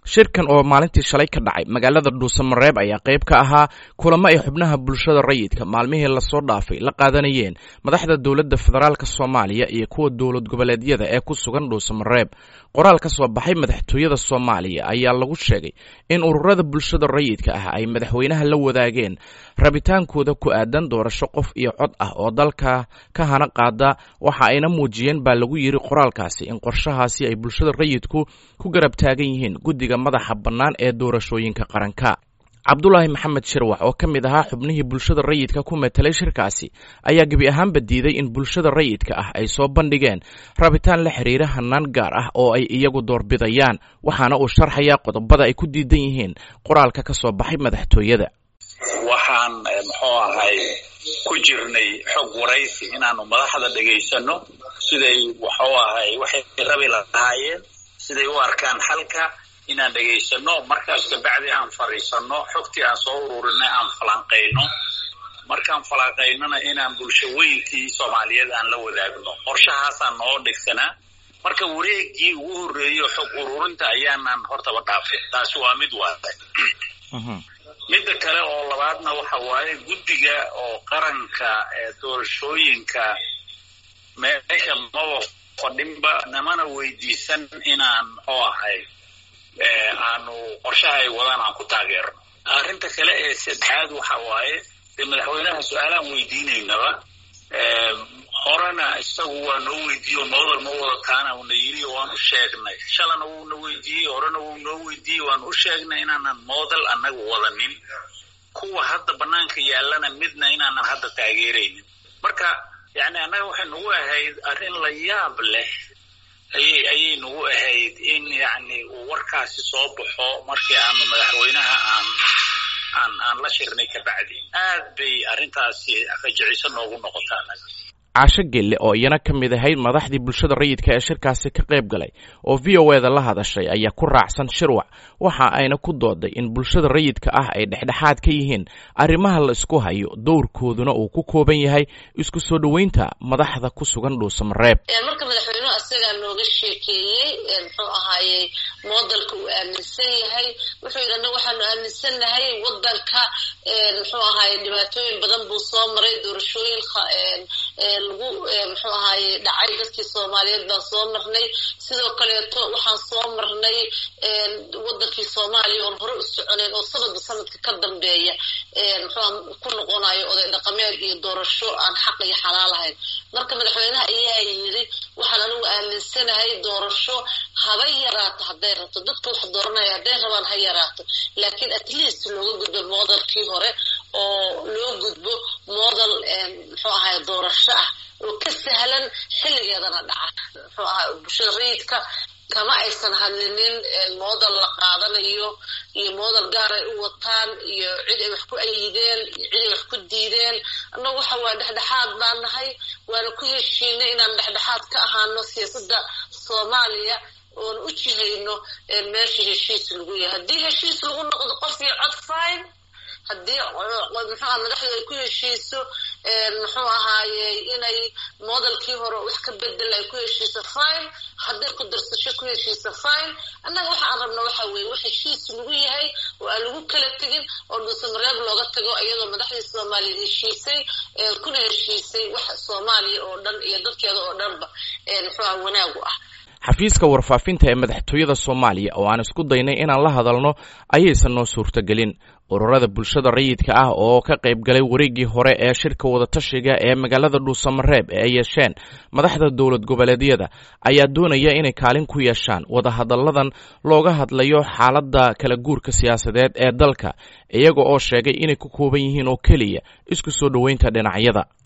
shirkan oo maalintii shalay ka dhacay magaalada Dhuusamareeb ayaa qayb ka ahaa kulamo ay xubnaha bulshada rayidka maalmihii la soo dhaafay la qaadanayeen madaxda dawladda federaalka Soomaaliya iyo kuwa dawlad goboleedyada ee ku sugan Dhuusamareeb. Qoraal ka soo baxay madaxtooyada Soomaaliya ayaa lagu sheegay in ururada bulshada rayidka ah ay madaxweynaha la wadaageen rabitaankooda ku aadan doorasho qof iyo cod ah oo dalka ka hana qaada, waxa ayna muujiyeen baa lagu yiri qoraalkaasi in qorshahaasi ay bulshada rayidku ku garab taagan yihiin guddiga madaxa bannaan ee doorashooyinka qaranka. Cabdullaahi Maxamed Shirwax oo ka mid ahaa xubnihii bulshada rayidka ku metelay shirkaasi ayaa gebi ahaanba diiday in bulshada rayidka ah ay soo bandhigeen rabitaan la xiriira hannaan gaar ah oo ay iyagu doorbidayaan, waxaana uu sharxayaa qodobada ay ku diidan yihiin qoraalka ka soo baxay madaxtooyada. waxaan ku jirnay xog waraysi inaanu madaxda dhageysano siday waxay rabi lahaayeen, siday u arkaan xalka inaan dhageysano, markaas kabacdi aan fariisano, xogtii aan soo ururinay aan falanqeyno, markaan falanqeynona inaan bulshooyinkii Soomaaliyeed aan la wadaagno. qorshahaasaan noo dhigsanaa. marka wareegii ugu horeeyo xog ururinta ayaanan hortaba dhaafin. taasi waa mid waaday. midda kale oo labaadna waxa waaye guddiga oo qaranka ee doorashooyinka meesha maba fadhinba, namana weydiisan inaan aanu qorshaha ay wadaan aan ku taageerno. arrinta kale ee saddexaad waxa waaye madaxweynaha su-aalaan weydiinaynaba, horena isagu waa noo weydiiyo noodal ma wadataana uuna yiri waan u sheegnay, shalana wuuna weydiiyey, horena wuu noo weydiiyey, waan u sheegnay inaanan noodal annagu wadanin, kuwa hadda banaanka yaallana midna inaanan hadda taageeraynin. marka annaga waxay nagu ahayd arrin la yaab leh ayay nagu ahayd in uu warkaasi soo baxo markii aanu madaxweynaha aan la shirnay kabacdi. aad bay arrintaasi fajiciso noogu noqotaa. Caasho Gelle oo iyana ka mid ahayd madaxdii bulshada rayidka ee shirkaasi ka qayb galay oo VOA-da la hadashay ayaa ku raacsan Shirwax, waxa ayna ku dooday in bulshada rayidka ah ay dhexdhexaad ka yihiin arrimaha la isku hayo, dowrkooduna uu ku kooban yahay isku soo dhaweynta madaxda ku sugan Dhuusamareeb. marka madaxweynuhu asaga nooga sheekeeyay moodalka uu aaminsan yahay, wuxuu yidhi waxaanu aaminsanahay wadanka dhibaatooyin badan buu soo maray, doorashooyin lagu dhacay dadkii Soomaaliyeed baan soo marnay, sidoo kaleeto waxaan soo marnay wadankii Soomaaliya oo hore u soconayn oo sanadka ka dambeeya ku noqonayo oday dhaqameed iyo doorasho aan xaq iyo xalaal ahayn. marka madaxweynaha ayaa yiri waxaan anigu aaminsanahay doorasho haba yaraato hadday rabto, dadka wax dooranaya hadday rabaan ha yaraato, laakiin at least looga gudbo moodalkii hore oo loo gudbo moodal doorasho ah oo ka sahlan xilligeedana dhaca. bulshada rayidka kama aysan hadlinin moodal la qaadanayo iyo moodal gaar ay u wataan iyo cid ay wax ku ayideen iyo cid ay wax ku diideen. annagu waa dhexdhexaad baan nahay, waana ku heshiinay inaan dhexdhexaad ka ahaano siyaasadda Soomaaliya oon u jihayno meesha heshiis lagu yahay. haddii heshiis lagu noqdo qof iyo cod fine, haddii madaxdu ay ku heshiiso inay moodalkii hore wax ka bedel ay ku heshiiso fine, hadday ku darsasho ku heshiiso fine. annaga waxa aan rabna waxa weeye wax heshiis lagu yahay oo aan lagu kala tegin oo Dhuusamareeb looga tago iyadoo madaxdii Soomaaliya heshiisay kuna heshiisay wax Soomaaliya oo dhan iyo dadkeeda oo dhanba wanaag u ah. xafiiska warfaafinta ee madaxtooyada Soomaaliya oo aan isku daynay inaan la hadalno ayaysan noo suurtagelin. ururada bulshada rayidka ah oo ka qayb galay wareegii hore ee shirka wada tashiga ee magaalada Dhuusamareeb ee ay yeesheen madaxda dawlad goboleedyada ayaa doonaya inay kaalin ku yeeshaan wada hadalladan looga hadlayo xaaladda kala guurka siyaasadeed ee dalka, iyaga oo sheegay inay ku kooban yihiin oo keliya isku soo dhaweynta dhinacyada.